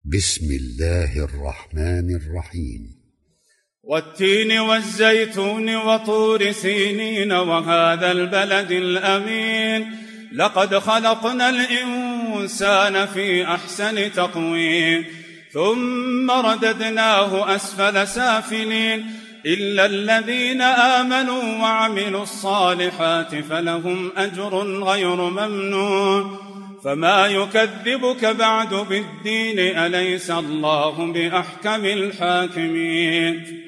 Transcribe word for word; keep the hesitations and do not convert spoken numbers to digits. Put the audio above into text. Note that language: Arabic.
بسم الله الرحمن الرحيم. والتين والزيتون وطور سينين وهذا البلد الأمين لقد خلقنا الإنسان في أحسن تقويم ثم رددناه أسفل سافلين إلا الذين آمنوا وعملوا الصالحات فلهم أجر غير ممنون فما يكذبك بعد بالدين أليس الله بأحكم الحاكمين.